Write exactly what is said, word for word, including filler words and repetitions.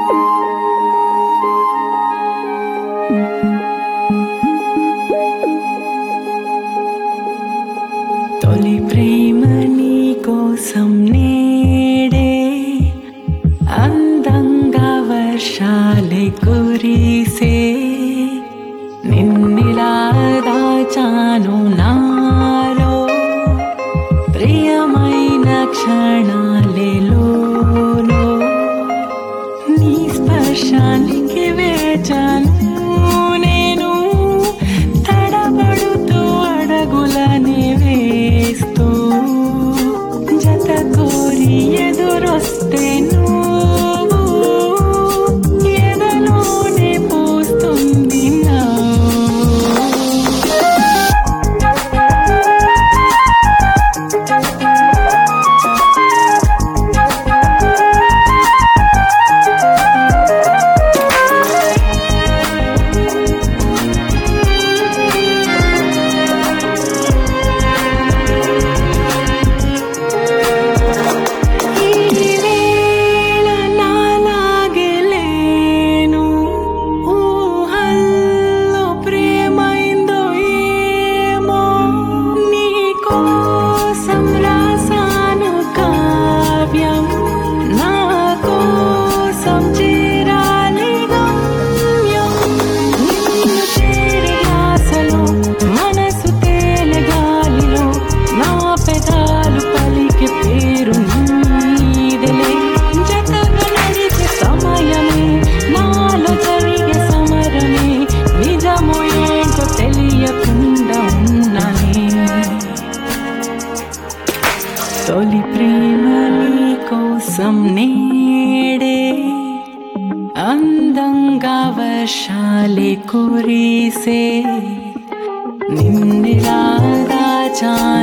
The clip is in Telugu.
తొలి ప్రేమ నీ కోసం నేడే అందంగా వర్షాలే కురిసే నిన్నిలా దాచాను నాలో ప్రియమైన క్షణాలలోనో నీ స్పర్శానికి వేచాను నేను తడబడుతూ అడుగులని వేస్తూ జత కోరి ఎదురొస్తే నువ్వు ఎదలోనే పోస్తుంది నా తొలి ప్రేమ నీ కోసం నేడే అందంగా వర్షాలే కురిసే నిన్నిలా దాచాను